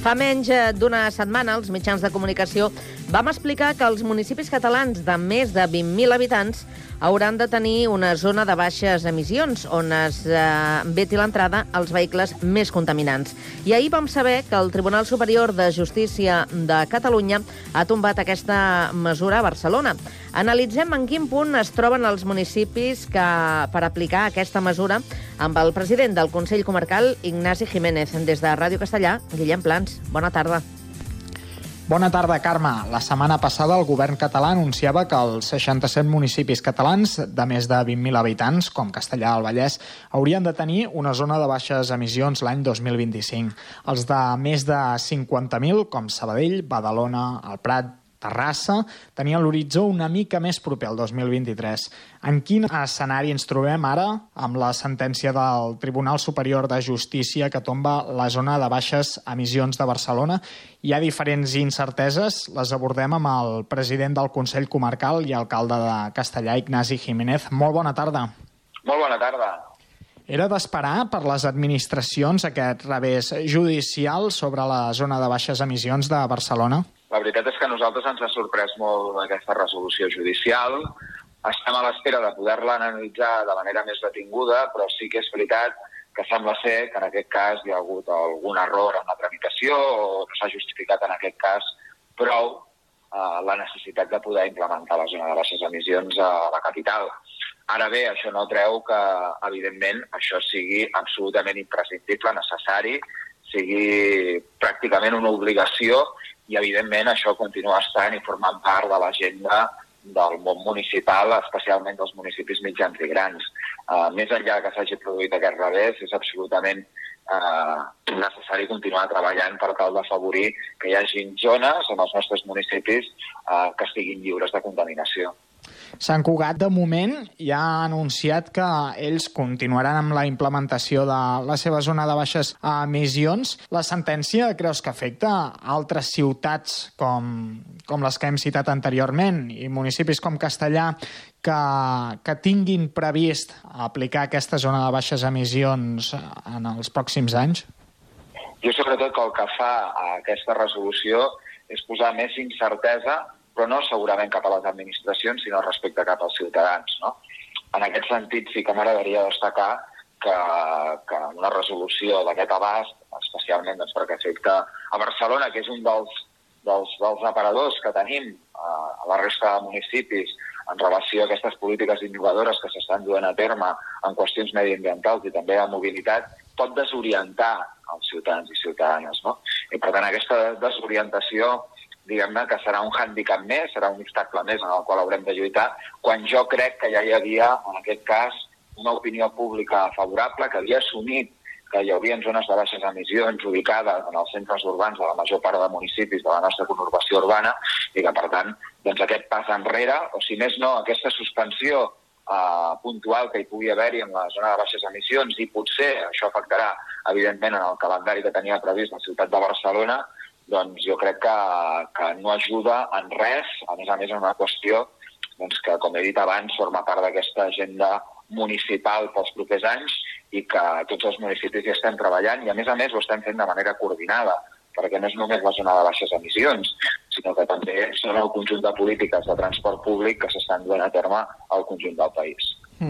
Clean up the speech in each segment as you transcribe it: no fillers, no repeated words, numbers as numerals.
Fa menys d'una setmana, els mitjans de comunicació vam explicar que els municipis catalans de més de 20.000 habitants hauran de tenir una zona de baixes emissions on es veti l'entrada als vehicles més contaminants. I ahir vam saber que el Tribunal Superior de Justícia de Catalunya ha tombat aquesta mesura a Barcelona. Analitzem en quin punt es troben els municipis per aplicar aquesta mesura amb el president del Consell Comarcal, Ignasi Jiménez. Des de Ràdio Castellà, Guillem Plans. Bona tarda. Bona tarda, Carme. La setmana passada el govern català anunciava que els 67 municipis catalans de més de 20.000 habitants, com Castellà del Vallès, haurien de tenir una zona de baixes emissions l'any 2025. Els de més de 50.000, com Sabadell, Badalona, el Prat, Terrassa, tenien l'horitzó una mica més proper al 2023. En quin escenari ens trobem ara amb la sentència del Tribunal Superior de Justícia que tomba la zona de baixes emissions de Barcelona? Hi ha diferents incerteses, les abordem amb el president del Consell Comarcal i alcalde de Castellà, Ignasi Jiménez. Molt bona tarda. Molt bona tarda. Era d'esperar per les administracions aquest revés judicial sobre la zona de baixes emissions de Barcelona? La veritat és que a nosaltres ens ha sorprès molt aquesta resolució judicial. Estem a l'espera de poder-la analitzar de manera més detinguda, però sí que és veritat que sembla ser que en aquest cas hi ha hagut algun error en la tramitació o no s'ha justificat en aquest cas prou la necessitat de poder implementar la zona de baixes emissions a la capital. Ara bé, això no treu que, evidentment, això sigui absolutament imprescindible, necessari, sigui pràcticament una obligació i, evidentment, això continua estant i formant part de l'agenda del món municipal, especialment dels municipis mitjans i grans. Més enllà que s'hagi produït aquest revés, és absolutament necessari continuar treballant per tal d'afavorir que hi hagi zones en els nostres municipis que estiguin lliures de contaminació. Sant Cugat, de moment, ja ha anunciat que ells continuaran amb la implementació de la seva zona de baixes emissions. La sentència creus que afecta altres ciutats com les que hem citat anteriorment i municipis com Castellà que tinguin previst aplicar aquesta zona de baixes emissions en els pròxims anys? Jo sobretot que el que fa a aquesta resolució és posar més incertesa, però no segurament cap a les administracions, sinó respecte cap als ciutadans, no? En aquest sentit, sí que m'agradaria destacar que una resolució d'aquest abast, especialment perquè afecta a Barcelona, que és un dels aparadors que tenim a la resta de municipis en relació a aquestes polítiques innovadores que s'estan duent a terme en qüestions mediambientals i també de mobilitat, pot desorientar els ciutadans i ciutadanes, no? I per tant, aquesta desorientació, diguem-ne que serà un hàndicap més, serà un obstacle més en el qual haurem de lluitar, quan jo crec que ja hi havia, en aquest cas, una opinió pública favorable, que havia assumit que hi haurien zones de baixes emissions ubicades en els centres urbans de la major part de municipis de la nostra conurbació urbana i que, per tant, doncs aquest pas enrere, o si més no, aquesta suspensió puntual que hi pugui haver-hi en la zona de baixes emissions i potser això afectarà, evidentment, en el calendari que tenia previst la ciutat de Barcelona, doncs jo crec que no ajuda en res, a més en una qüestió que, com he dit abans, forma part d'aquesta agenda municipal pels propers anys i que tots els municipis hi estem treballant i, a més ho estem fent de manera coordinada, perquè no és només la zona de baixes emissions, sinó que també són el conjunt de polítiques de transport públic que s'estan duent a terme al conjunt del país.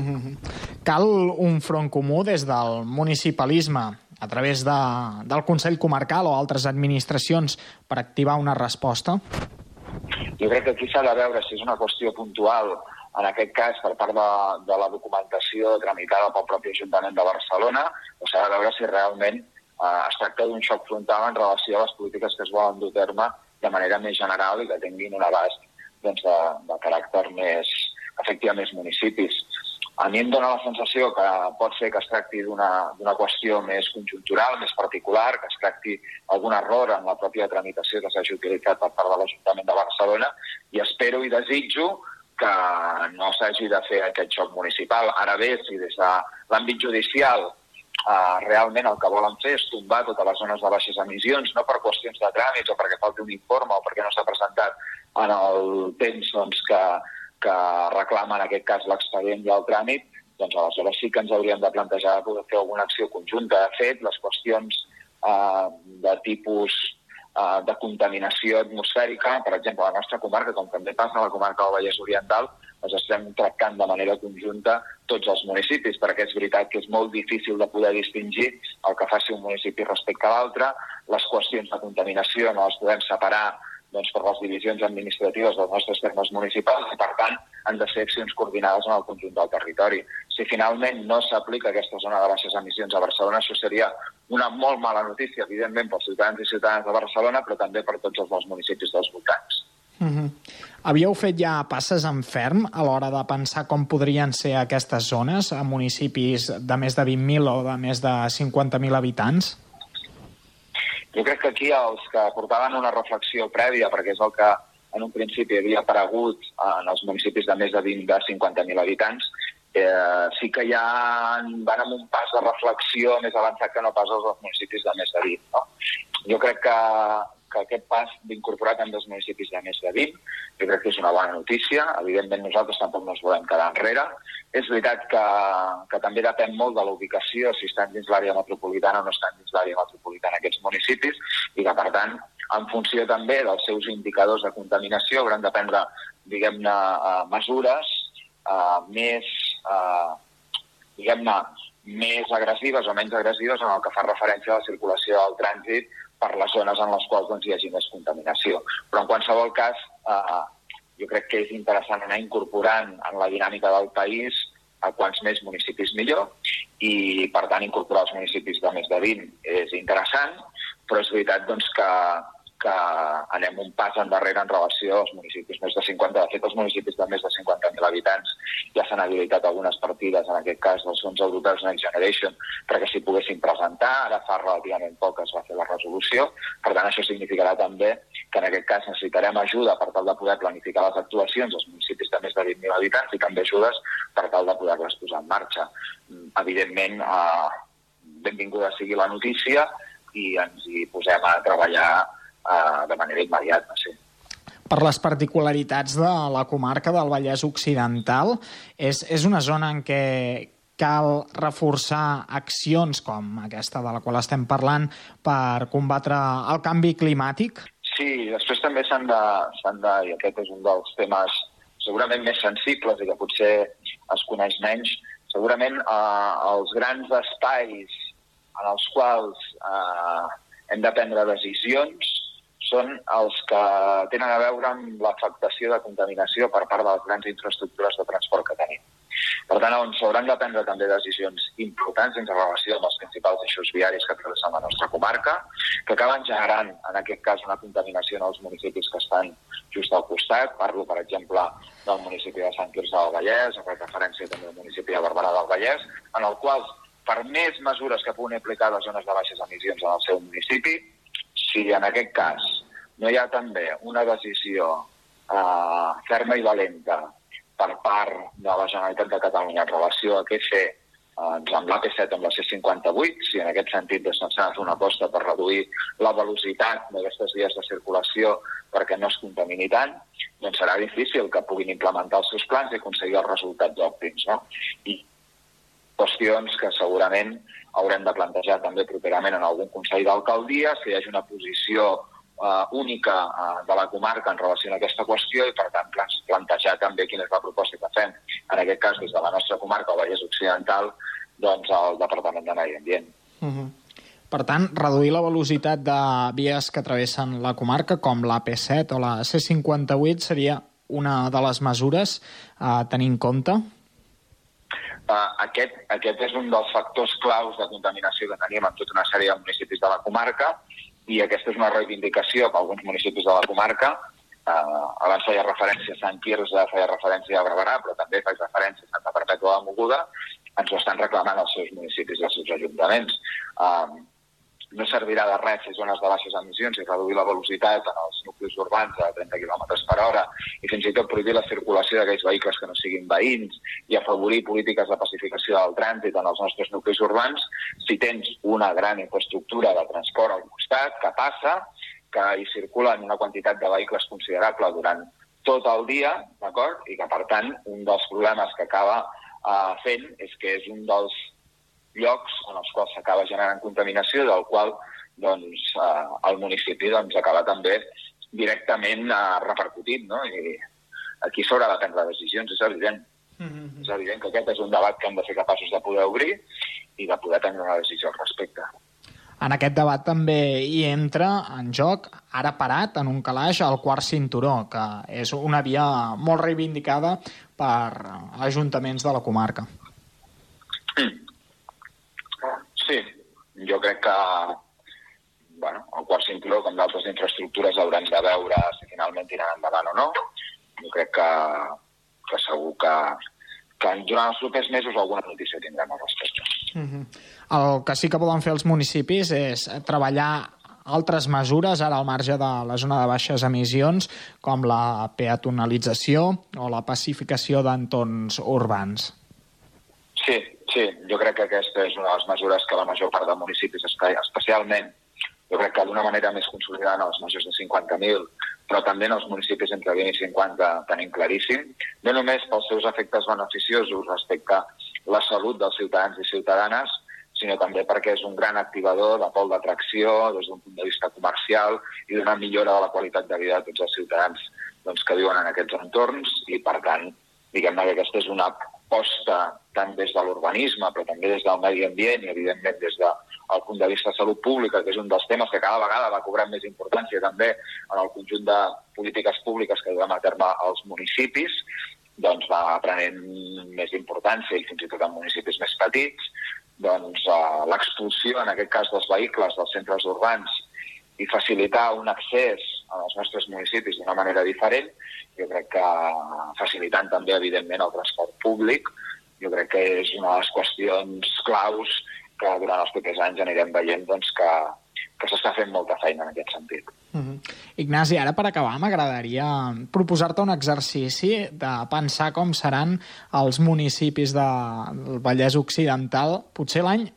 Cal un front comú des del municipalisme a través del Consell Comarcal o altres administracions per activar una resposta? Jo crec que aquí s'ha de veure si és una qüestió puntual, en aquest cas per part de la documentació tramitada pel propi Ajuntament de Barcelona, o s'ha de veure si realment es tracta d'un xoc frontal en relació a les polítiques que es volen dur a terme de manera més general i que tinguin un abast de caràcter més afecti a més municipis. A mi em dóna la sensació que pot ser que es tracti d'una qüestió més conjuntural, més particular, que es tracti algun error en la pròpia tramitació que s'hagi utilitzat per part de l'Ajuntament de Barcelona i espero i desitjo que no s'hagi de fer aquest xoc municipal. Ara bé, si des de l'àmbit judicial realment el que volen fer és tombar totes les zones de baixes emissions, no per qüestions de tràmits o perquè falti un informe o perquè no s'ha presentat en el temps que reclama en aquest cas l'expedient i el tràmit, doncs aleshores sí que ens hauríem de plantejar poder fer alguna acció conjunta. De fet, les qüestions de tipus de contaminació atmosfèrica, per exemple, a la nostra comarca, com també passa a la comarca del Vallès Oriental, els estem tractant de manera conjunta tots els municipis, perquè és veritat que és molt difícil de poder distingir el que faci un municipi respecte a l'altre. Les qüestions de contaminació no les podem separar per les divisions administratives dels nostres termes municipals i, per tant, han de ser accions coordinades en el conjunt del territori. Si finalment no s'aplica aquesta zona de baixes emissions a Barcelona, això seria una molt mala notícia, evidentment, pels ciutadans i ciutadanes de Barcelona, però també per tots els municipis dels voltants. Havíeu fet ja passes en ferm a l'hora de pensar com podrien ser aquestes zones a municipis de més de 20.000 o de més de 50.000 habitants? Jo crec que aquí els que portaven una reflexió prèvia, perquè és el que en un principi havia aparegut en els municipis de més de 50.000 habitants, sí que ja van amb un pas de reflexió més avançat que no pas els municipis de més de 20. No? Jo crec que aquest pas d'incorporar tant dels municipis de més de 20, jo crec que és una bona notícia. Evidentment, nosaltres tampoc no ens volem quedar enrere. És veritat que també depèn molt de la ubicació, si estan dins l'àrea metropolitana o no estan dins l'àrea metropolitana aquests municipis, i que, per tant, en funció també dels seus indicadors de contaminació, hauran de prendre, diguem-ne, mesures més agressives o menys agressives en el que fa referència a la circulació del trànsit per les zones en les quals hi hagi més contaminació. Però en qualsevol cas, jo crec que és interessant anar incorporant en la dinàmica del país a quants més municipis millor, i per tant incorporar els municipis de més de 20 és interessant, però és veritat que anem un pas endarrere en relació als municipis més de 50. De fet, els municipis de més de 50.000 habitants ja s'han habilitat algunes partides, en aquest cas dels fons europeus Next Generation, perquè s'hi poguessin presentar. Ara fa relativament poc es va fer la resolució. Per tant, això significarà també que en aquest cas necessitarem ajuda per tal de poder planificar les actuacions als municipis de més de 20.000 habitants i també ajudes per tal de poder-les posar en marxa. Evidentment, benvinguda sigui la notícia i ens hi posem a treballar de manera immediata, sí. Per les particularitats de la comarca del Vallès Occidental, és una zona en què cal reforçar accions com aquesta de la qual estem parlant per combatre el canvi climàtic? Sí, després també s'han de, i aquest és un dels temes segurament més sensibles i que potser es coneix menys, segurament els grans espais en els quals hem de prendre decisions són els que tenen a veure amb l'afectació de contaminació per part de les grans infraestructures de transport que tenim. Per tant, on s'hauran de prendre també decisions importants en relació amb els principals eixos viaris que travessen la nostra comarca, que acaben generant, en aquest cas, una contaminació en els municipis que estan just al costat. Parlo, per exemple, del municipi de Sant Quirze del Vallès, o per referència també al municipi de Barberà del Vallès, en el qual, per més mesures que puguin aplicar les zones de baixes emissions en el seu municipi, si en aquest cas no hi ha també una decisió ferma i valenta per part de la Generalitat de Catalunya en relació a què fer amb l'AP7 o amb la C58, si en aquest sentit s'ha de fer una aposta per reduir la velocitat d'aquestes vies de circulació perquè no es contamini tant, doncs serà difícil que puguin implementar els seus plans i aconseguir els resultats òptims, no? I qüestions que segurament haurem de plantejar també properament en algun Consell d'Alcaldia, si hi hagi una posició única de la comarca en relació a aquesta qüestió i, per tant, plantejar també quina és la proposta que fem, en aquest cas, des de la nostra comarca, el Vallès Occidental, doncs al Departament de Medi Ambient. Per tant, reduir la velocitat de vies que travessen la comarca, com l'AP7 o la C58, seria una de les mesures a tenir en compte? Aquest és un dels factors claus de contaminació que tenim en tota una sèrie de municipis de la comarca, i aquesta és una reivindicació per alguns municipis de la comarca. Abans feia referència a Sant Quirze, feia referència a Barberà, però també faig referència a Santa Perpètua de Mogoda. Ens ho estan reclamant els seus municipis i els seus ajuntaments. No servirà de res fer zones de baixes emissions i reduir la velocitat en els nuclis urbans a 30 km per hora i fins i tot prohibir la circulació d'aquells vehicles que no siguin veïns i afavorir polítiques de pacificació del trànsit en els nostres nuclis urbans si tens una gran infraestructura de transport al costat que passa, que hi circulen una quantitat de vehicles considerable durant tot el dia, d'acord? I que, per tant, un dels problemes que acaba fent és que és un dels llocs en els quals s'acaba generant contaminació, del qual doncs, el municipi acaba també directament repercutint, no? I aquí s'haurà de prendre decisions, és evident. És evident que aquest és un debat que hem de ser capaços de poder obrir i de poder prendre una decisió al respecte. En aquest debat també hi entra en joc, ara parat, en un calaix, el quart cinturó, que és una via molt reivindicada per ajuntaments de la comarca. Sí, jo crec que el quart cinturó, com d'altres infraestructures, haurem de veure si finalment tiran endavant o no. Jo crec que segur que durant els propers mesos alguna notícia tindrem al respecte. El que sí que poden fer els municipis és treballar altres mesures, ara al marge de la zona de baixes emissions, com la peatonalització o la pacificació d'entorns urbans. Sí, jo crec que aquesta és una de les mesures que la major part de municipis, especialment, jo crec que d'una manera més consolidada en els majors de 50.000, però també en els municipis entre 20 i 50 tenim claríssim, no només pels seus efectes beneficiosos respecte a la salut dels ciutadans i ciutadanes, sinó també perquè és un gran activador de pol d'atracció des d'un punt de vista comercial i d'una millora de la qualitat de vida de tots els ciutadans que viuen en aquests entorns i, per tant, diguem-ne que aquesta és una aposta tant des de l'urbanisme però també des del medi ambient i, evidentment, des del punt de vista de salut pública, que és un dels temes que cada vegada va cobrant més importància també en el conjunt de polítiques públiques que duem a terme als municipis, doncs va prenent més importància i fins i tot en municipis més petits, doncs l'expulsió, en aquest cas, dels vehicles dels centres urbans i facilitar un accés als nostres municipis d'una manera diferent, jo crec que facilitant també, evidentment, el transport públic, jo crec que és una de les qüestions claus que durant els propers anys anirem veient que s'està fent molta feina en aquest sentit. Ignasi, ara per acabar m'agradaria proposar-te un exercici de pensar com seran els municipis del Vallès Occidental potser l'any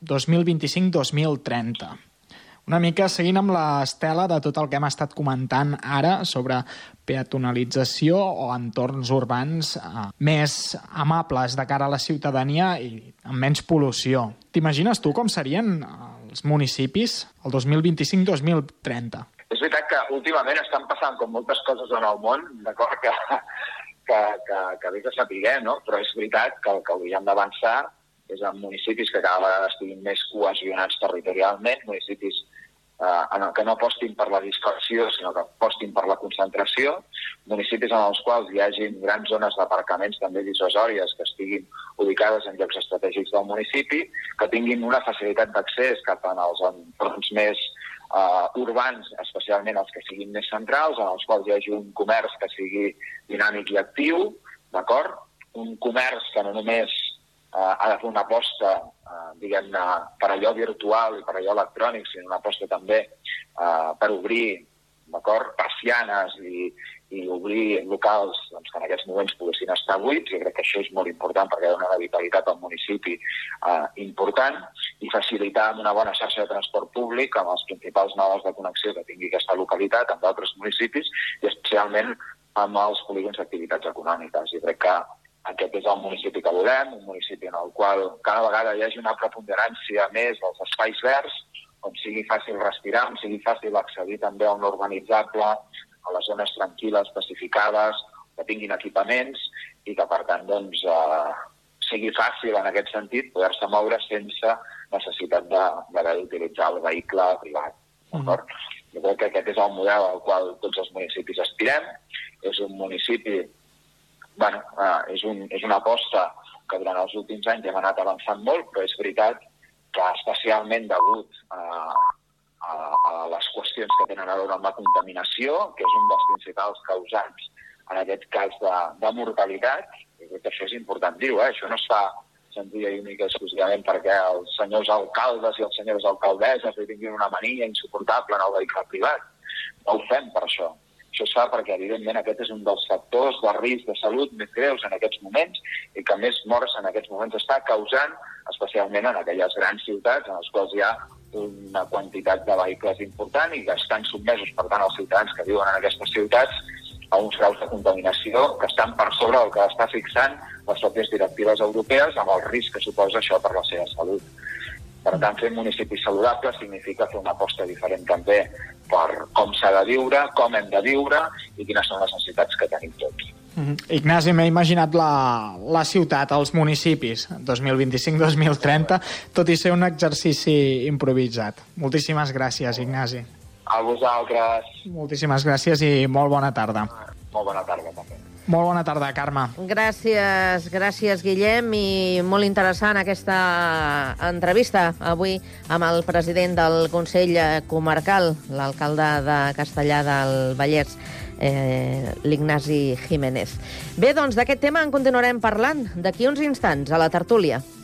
2025-2030. Una mica seguint amb l'estela de tot el que hem estat comentant ara sobre peatonalització o entorns urbans més amables de cara a la ciutadania i amb menys pol·lució. T'imagines tu com serien els municipis el 2025-2030? És veritat que últimament estan passant com moltes coses en el món, d'acord, que bé que sapiguem, no? Però és veritat que el que hauríem d'avançar és en municipis que cada vegada estiguin més cohesionats territorialment, municipis que no apostin per la dispersió, sinó que apostin per la concentració, municipis en els quals hi hagi grans zones d'aparcaments també dissuasòries que estiguin ubicades en llocs estratègics del municipi, que tinguin una facilitat d'accés cap als entorns més urbans, especialment els que siguin més centrals, en els quals hi hagi un comerç que sigui dinàmic i actiu, d'acord? Un comerç que no només ha de fer una aposta, diguem-ne, per allò virtual i per allò electrònic, sinó una aposta també per obrir, d'acord, persianes i obrir locals que en aquests moments poguessin estar buits. Jo crec que això és molt important perquè dona una vitalitat al municipi important i facilitar amb una bona xarxa de transport públic amb els principals nodes de connexió que tingui aquesta localitat amb d'altres municipis i especialment amb els polígons d'activitats econòmiques. Jo crec que aquest és el municipi que volem, un municipi en el qual cada vegada hi hagi una preponderància més dels espais verds, on sigui fàcil respirar, on sigui fàcil accedir també a un urbanitzable, a les zones tranquil·les, pacificades, que tinguin equipaments i que, per tant, sigui fàcil en aquest sentit poder-se moure sense necessitat d'haver d'utilitzar el vehicle privat. Jo crec que aquest és el model al qual tots els municipis aspirem. És un municipi és una aposta que durant els últims anys hem anat avançant molt, però és veritat que especialment degut a les qüestions que tenen a veure amb la contaminació, que és un dels principals causants, en aquest cas, de mortalitat, i crec que això és important dir-ho, això no es fa senzilla i única exclusivament perquè els senyors alcaldes i les senyores alcaldesses li tinguin una mania insuportable en el vehicle privat. No ho fem per això. Això es fa perquè, evidentment, aquest és un dels factors de risc de salut més greus en aquests moments i que més morts en aquests moments està causant, especialment en aquelles grans ciutats en les quals hi ha una quantitat de vehicles important i que estan sotmesos, per tant, els ciutadans que viuen en aquestes ciutats a uns graus de contaminació que estan per sobre del que està fixant les pròpies directives europees amb el risc que suposa això per la seva salut. Per tant, fer municipis saludables significa fer una aposta diferent també per com s'ha de viure, com hem de viure i quines són les necessitats que tenim tots. Ignasi, m'he imaginat la ciutat, els municipis, 2025-2030, tot i ser un exercici improvisat. Moltíssimes gràcies, Ignasi. A vosaltres. Moltíssimes gràcies i molt bona tarda. Molt bona tarda, també. Molt bona tarda, Carme. Gràcies, Guillem, i molt interessant aquesta entrevista avui amb el president del Consell Comarcal, l'alcalde de Castellar del Vallès, l'Ignasi Jiménez. Bé, doncs d'aquest tema en continuarem parlant d'aquí uns instants a la tertúlia.